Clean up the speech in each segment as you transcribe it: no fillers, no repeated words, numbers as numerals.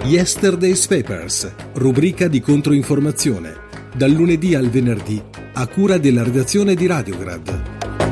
Yesterday's Papers, rubrica di controinformazione, dal lunedì al venerdì, a cura della redazione di Radiograd.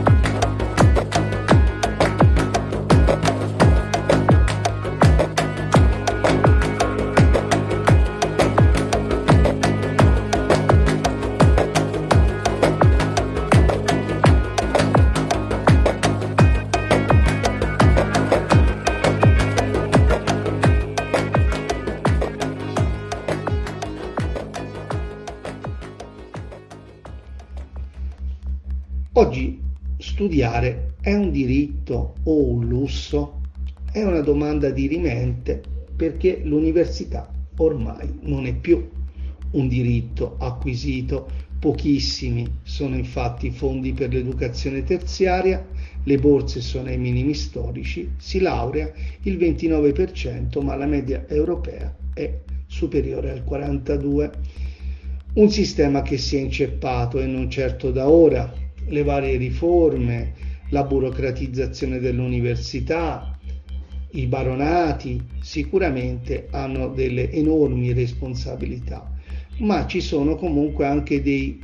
Oggi studiare è un diritto o un lusso? È una domanda dirimente perché l'università ormai non è più un diritto acquisito. Pochissimi sono infatti i fondi per l'educazione terziaria, le borse sono ai minimi storici, si laurea il 29%, ma la media europea è superiore al 42%. Un sistema che si è inceppato e non certo da ora. Le varie riforme, la burocratizzazione dell'università, i baronati sicuramente hanno delle enormi responsabilità, ma ci sono comunque anche gli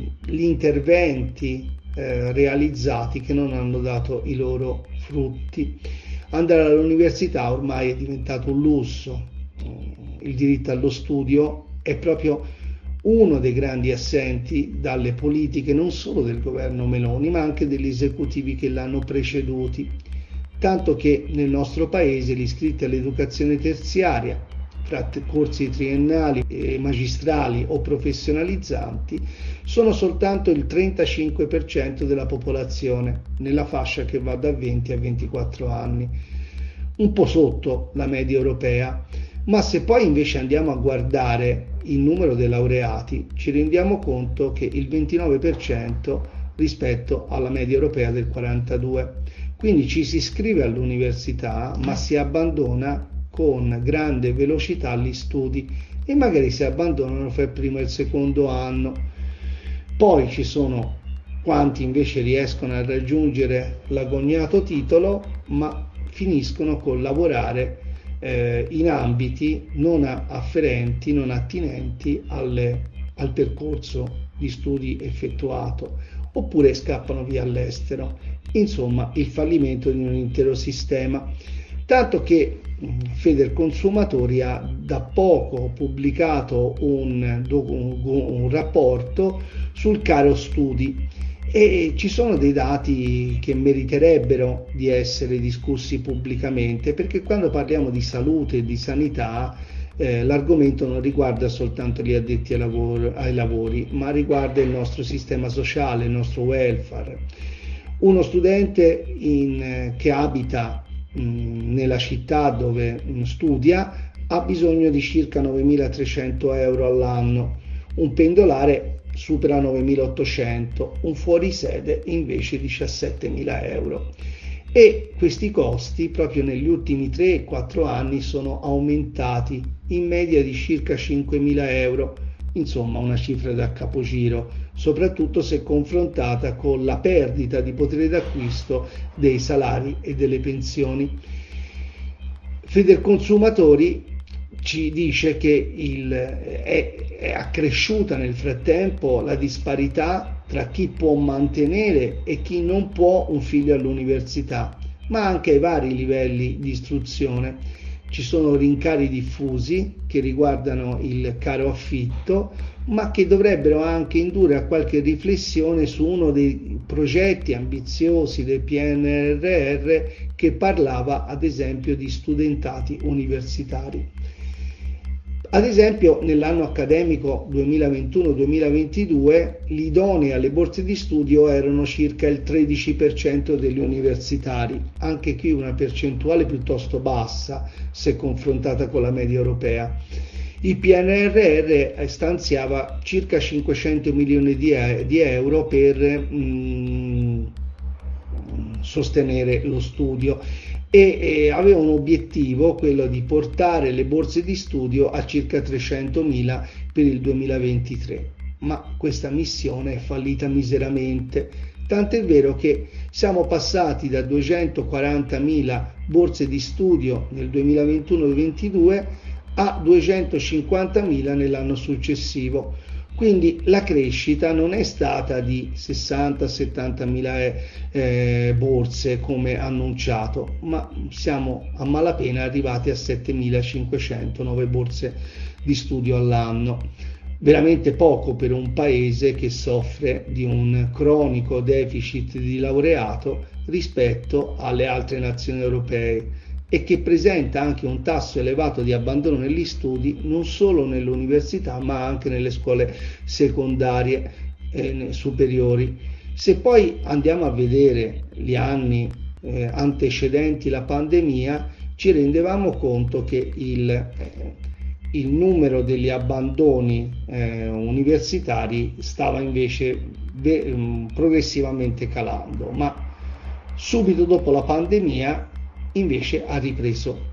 interventi realizzati che non hanno dato i loro frutti. Andare all'università ormai è diventato un lusso. Il diritto allo studio è proprio uno dei grandi assenti dalle politiche non solo del governo Meloni, ma anche degli esecutivi che l'hanno preceduti, tanto che nel nostro paese gli iscritti all'educazione terziaria, fra corsi triennali, magistrali o professionalizzanti, sono soltanto il 35% della popolazione, nella fascia che va da 20 a 24 anni, un po' sotto la media europea. Ma se poi invece andiamo a guardare il numero dei laureati, ci rendiamo conto che il 29% rispetto alla media europea del 42%. Quindi ci si iscrive all'università, ma si abbandona con grande velocità gli studi e magari si abbandonano fra il primo e il secondo anno. Poi ci sono quanti invece riescono a raggiungere l'agognato titolo, ma finiscono col lavorare in ambiti non afferenti, non attinenti al percorso di studi effettuato, oppure scappano via all'estero. Insomma, il fallimento di un intero sistema, tanto che Federconsumatori ha da poco pubblicato un rapporto sul caro studi e ci sono dei dati che meriterebbero di essere discussi pubblicamente, perché quando parliamo di salute e di sanità l'argomento non riguarda soltanto gli addetti ai lavori, ma riguarda il nostro sistema sociale, il nostro welfare. Uno studente che abita nella città dove studia ha bisogno di circa 9.300 euro all'anno, un pendolare supera 9.800, un fuorisede invece 17.000 euro. E questi costi proprio negli ultimi 3-4 anni sono aumentati in media di circa 5.000 euro, insomma una cifra da capogiro, soprattutto se confrontata con la perdita di potere d'acquisto dei salari e delle pensioni. Federconsumatori ci dice che è accresciuta nel frattempo la disparità tra chi può mantenere e chi non può un figlio all'università, ma anche ai vari livelli di istruzione. Ci sono rincari diffusi che riguardano il caro affitto, ma che dovrebbero anche indurre a qualche riflessione su uno dei progetti ambiziosi del PNRR che parlava ad esempio di studentati universitari. Ad esempio, nell'anno accademico 2021-2022 gli idonei alle borse di studio erano circa il 13% degli universitari, anche qui una percentuale piuttosto bassa se confrontata con la media europea. Il PNRR stanziava circa 500 milioni di euro per sostenere lo studio e aveva un obiettivo, quello di portare le borse di studio a circa 300.000 per il 2023, ma questa missione è fallita miseramente, tant'è vero che siamo passati da 240.000 borse di studio nel 2021-2022 a 250.000 nell'anno successivo. Quindi la crescita non è stata di 60-70.000 borse come annunciato, ma siamo a malapena arrivati a 7.500 nuove borse di studio all'anno. Veramente poco per un paese che soffre di un cronico deficit di laureato rispetto alle altre nazioni europee e che presenta anche un tasso elevato di abbandono negli studi non solo nelle università ma anche nelle scuole secondarie e superiori. Se poi andiamo a vedere gli anni antecedenti la pandemia, ci rendevamo conto che il numero degli abbandoni universitari stava invece progressivamente calando, ma subito dopo la pandemia invece ha ripreso,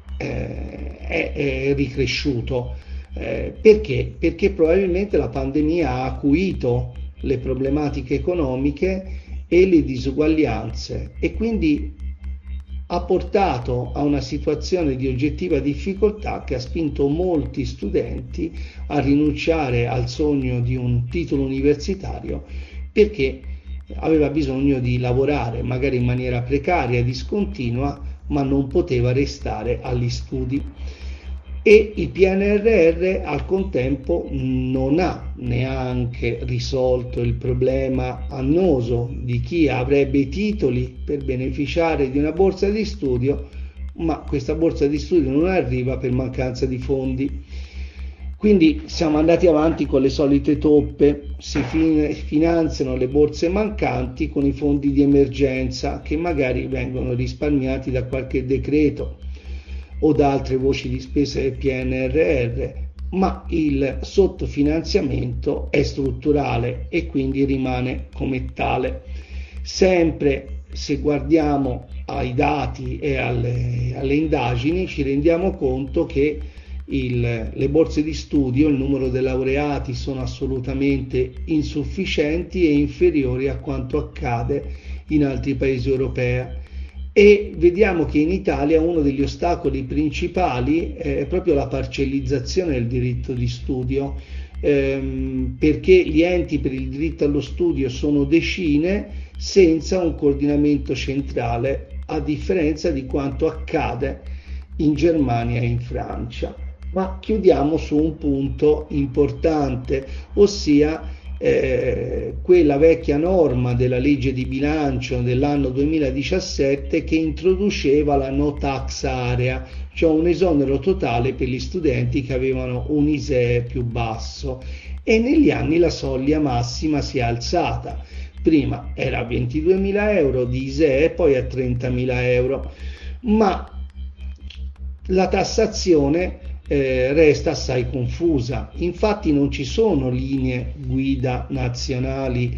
è ricresciuto. Perché? Perché probabilmente la pandemia ha acuito le problematiche economiche e le disuguaglianze e quindi ha portato a una situazione di oggettiva difficoltà che ha spinto molti studenti a rinunciare al sogno di un titolo universitario perché aveva bisogno di lavorare magari in maniera precaria e discontinua, ma non poteva restare agli studi. E il PNRR al contempo non ha neanche risolto il problema annoso di chi avrebbe i titoli per beneficiare di una borsa di studio, ma questa borsa di studio non arriva per mancanza di fondi. Quindi siamo andati avanti con le solite toppe, si finanziano le borse mancanti con i fondi di emergenza che magari vengono risparmiati da qualche decreto o da altre voci di spesa del PNRR, ma il sottofinanziamento è strutturale e quindi rimane come tale. Sempre se guardiamo ai dati e alle indagini ci rendiamo conto che le borse di studio, il numero dei laureati sono assolutamente insufficienti e inferiori a quanto accade in altri paesi europei e vediamo che in Italia uno degli ostacoli principali è proprio la parcellizzazione del diritto di studio, perché gli enti per il diritto allo studio sono decine senza un coordinamento centrale, a differenza di quanto accade in Germania e in Francia. Ma chiudiamo su un punto importante, ossia quella vecchia norma della legge di bilancio dell'anno 2017 che introduceva la no tax area, cioè un esonero totale per gli studenti che avevano un ISEE più basso, e negli anni la soglia massima si è alzata. Prima era a 22.000 euro di ISEE, poi a 30.000 euro, ma la tassazione resta assai confusa. Infatti non ci sono linee guida nazionali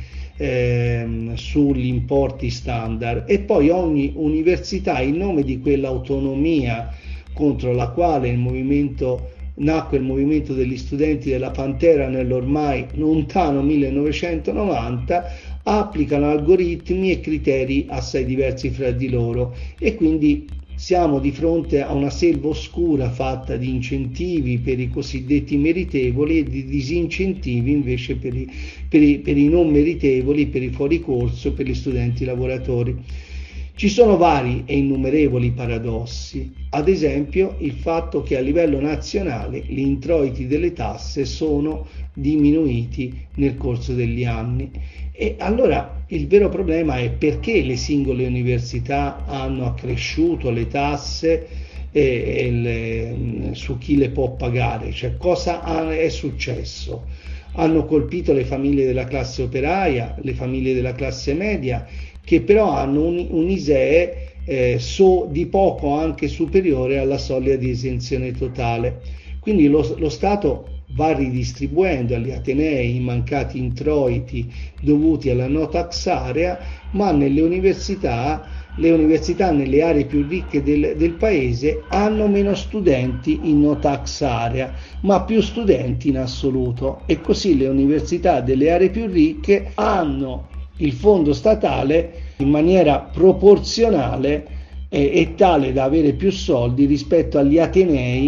sugli importi standard e poi ogni università, in nome di quell'autonomia contro la quale nacque il movimento degli studenti della Pantera nell'ormai lontano 1990, applicano algoritmi e criteri assai diversi fra di loro e quindi siamo di fronte a una selva oscura fatta di incentivi per i cosiddetti meritevoli e di disincentivi invece per i non meritevoli, per i fuori corso, per gli studenti lavoratori. Ci sono vari e innumerevoli paradossi, ad esempio il fatto che a livello nazionale gli introiti delle tasse sono diminuiti nel corso degli anni. E allora il vero problema è perché le singole università hanno accresciuto le tasse su chi le può pagare, cioè cosa è successo? Hanno colpito le famiglie della classe operaia, le famiglie della classe media, che però hanno un ISEE di poco anche superiore alla soglia di esenzione totale. Quindi lo Stato va ridistribuendo agli atenei i mancati introiti dovuti alla no tax area, ma le università nelle aree più ricche del paese hanno meno studenti in no tax area, ma più studenti in assoluto, e così le università delle aree più ricche hanno il fondo statale in maniera proporzionale e tale da avere più soldi rispetto agli atenei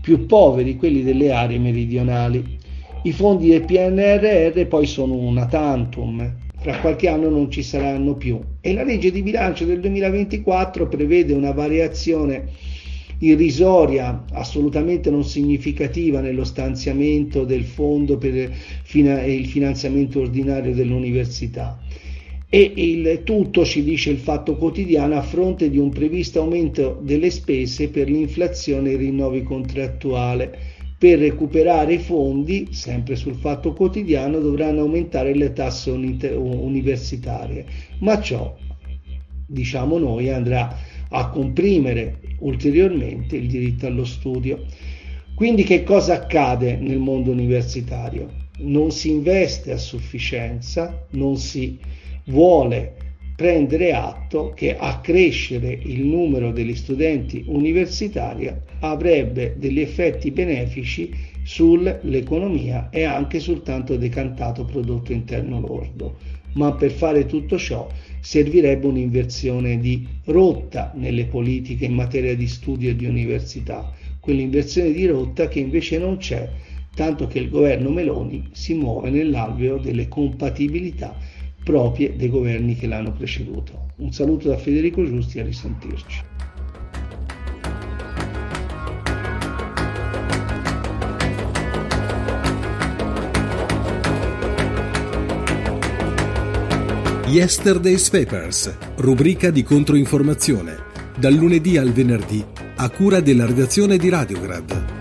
più poveri, quelli delle aree meridionali. I fondi del PNRR poi sono una tantum, fra qualche anno non ci saranno più, e la legge di bilancio del 2024 prevede una variazione irrisoria, assolutamente non significativa, nello stanziamento del fondo per il finanziamento ordinario dell'università. E il tutto, ci dice il Fatto Quotidiano, a fronte di un previsto aumento delle spese per l'inflazione e il rinnovi contrattuale. Per recuperare i fondi, sempre sul Fatto Quotidiano, dovranno aumentare le tasse universitarie, ma ciò, diciamo noi, andrà a comprimere ulteriormente il diritto allo studio. Quindi che cosa accade nel mondo universitario? Non si investe a sufficienza, non si vuole prendere atto che accrescere il numero degli studenti universitari avrebbe degli effetti benefici sull'economia e anche sul tanto decantato prodotto interno lordo. Ma per fare tutto ciò servirebbe un'inversione di rotta nelle politiche in materia di studio e di università, quell'inversione di rotta che invece non c'è, tanto che il governo Meloni si muove nell'alveo delle compatibilità proprie dei governi che l'hanno preceduto. Un saluto da Federico Giusti, a risentirci. Yesterday's Papers, rubrica di controinformazione, dal lunedì al venerdì, a cura della redazione di Radiograd.